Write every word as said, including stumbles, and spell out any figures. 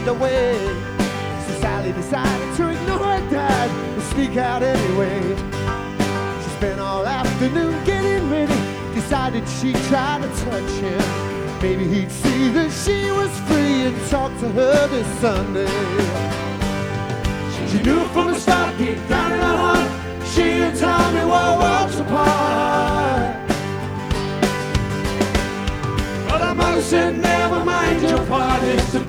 away. So Sally decided to ignore her dad and sneak out anyway. She spent all afternoon getting ready, decided she'd try to touch him. Maybe he'd see that she was free and talk to her this Sunday. She knew from the start, deep down in her heart, she and Tommy were worlds apart. But her mother said, never mind your part, it's a